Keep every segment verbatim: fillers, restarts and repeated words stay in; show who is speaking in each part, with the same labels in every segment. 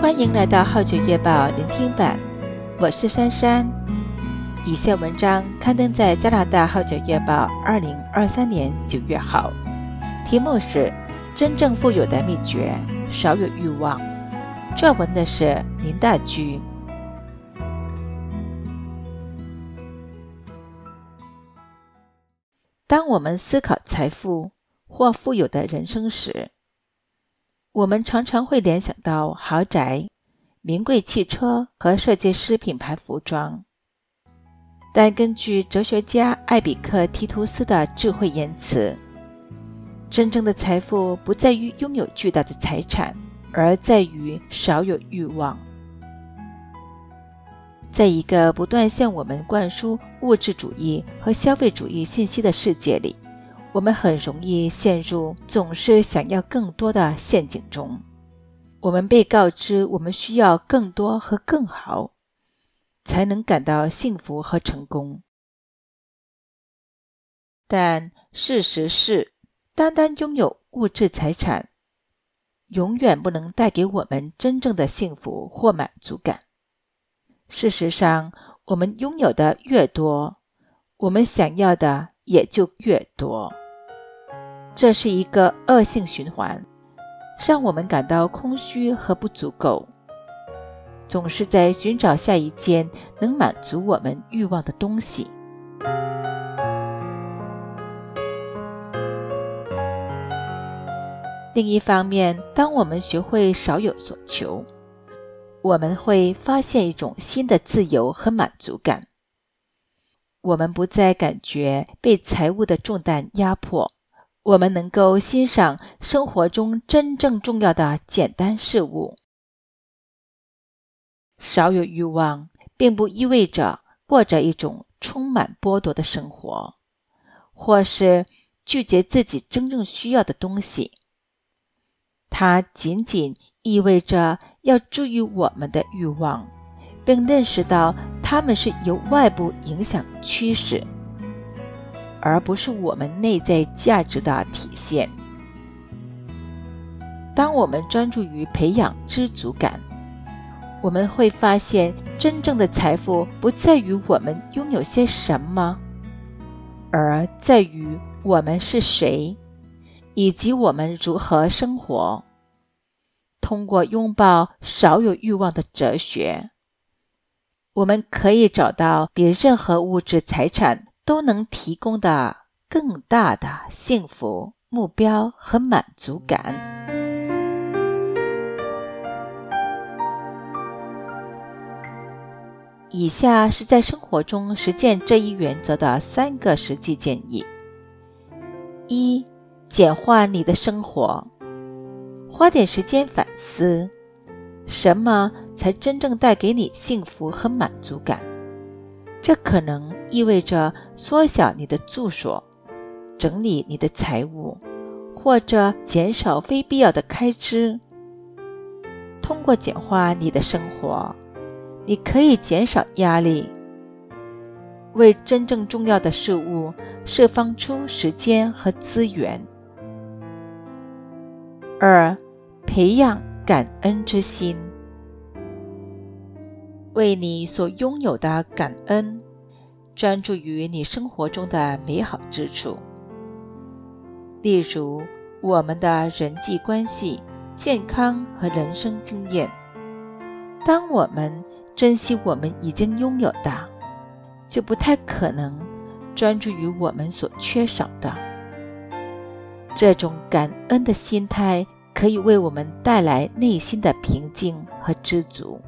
Speaker 1: 欢迎来到号角月报聆听版，我是珊珊。以下文章刊登在加拿大号角月报二零二三年九月号，题目是真正富有的秘诀，少有欲望。撰文的是林大居。当我们思考财富或富有的人生时，我们常常会联想到豪宅、名贵汽车和设计师品牌服装。但根据哲学家艾比克·提图斯的智慧言辞，真正的财富不在于拥有巨大的财产，而在于少有欲望。在一个不断向我们灌输物质主义和消费主义信息的世界里，我们很容易陷入总是想要更多的陷阱中。我们被告知我们需要更多和更好，才能感到幸福和成功。但事实是，单单拥有物质财产，永远不能带给我们真正的幸福或满足感。事实上，我们拥有的越多，我们想要的也就越多。这是一个恶性循环，让我们感到空虚和不足够，总是在寻找下一件能满足我们欲望的东西。另一方面，当我们学会少有所求，我们会发现一种新的自由和满足感。我们不再感觉被财务的重担压迫，我们能够欣赏生活中真正重要的简单事物。少有欲望并不意味着过着一种充满剥夺的生活，或是拒绝自己真正需要的东西。它仅仅意味着要注意我们的欲望，并认识到它们是由外部影响驱使，而不是我们内在价值的体现。当我们专注于培养知足感，我们会发现真正的财富不在于我们拥有些什么，而在于我们是谁，以及我们如何生活。通过拥抱少有欲望的哲学，我们可以找到比任何物质财产都能提供的更大的幸福、目标和满足感。以下是在生活中实践这一原则的三个实际建议。一、简化你的生活。花点时间反思，什么才真正带给你幸福和满足感？这可能意味着缩小你的住所，整理你的财务，或者减少非必要的开支。通过简化你的生活，你可以减少压力，为真正重要的事物释放出时间和资源。二、培养感恩之心。为你所拥有的感恩，专注于你生活中的美好之处，例如我们的人际关系、健康和人生经验。当我们珍惜我们已经拥有的，就不太可能专注于我们所缺少的。这种感恩的心态可以为我们带来内心的平静和知足。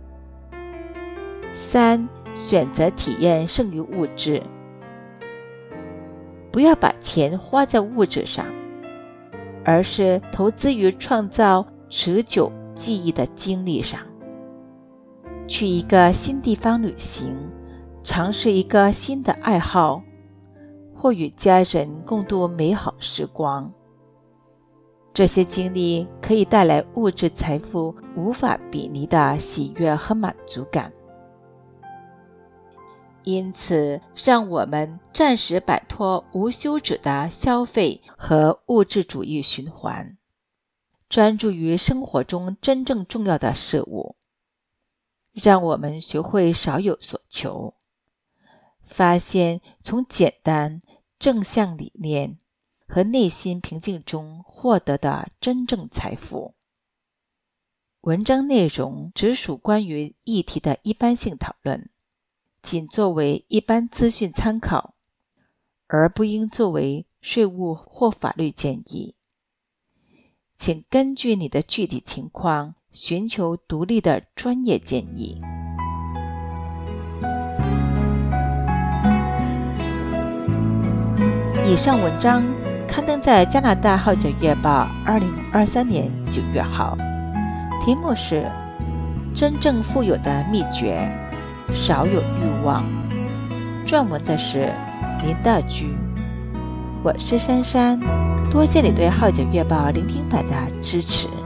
Speaker 1: 三、选择体验胜于物质。不要把钱花在物质上，而是投资于创造持久记忆的经历上。去一个新地方旅行，尝试一个新的爱好，或与家人共度美好时光。这些经历可以带来物质财富无法比拟的喜悦和满足感。因此，让我们暂时摆脱无休止的消费和物质主义循环， 专注于生活中真正重要的事物，让我们学会少有所求，发现从简单正向理念和内心平静中获得的真正财富。文章内容只属关于议题的一般性讨论，仅作为一般资讯参考，而不应作为税务或法律建议。请根据你的具体情况寻求独立的专业建议。以上文章刊登在加拿大号角月报二零二三年九月号，题目是真正富有的秘诀，少有欲望。撰文的是林大居。我是珊珊，多谢你对号角月报聆听版的支持。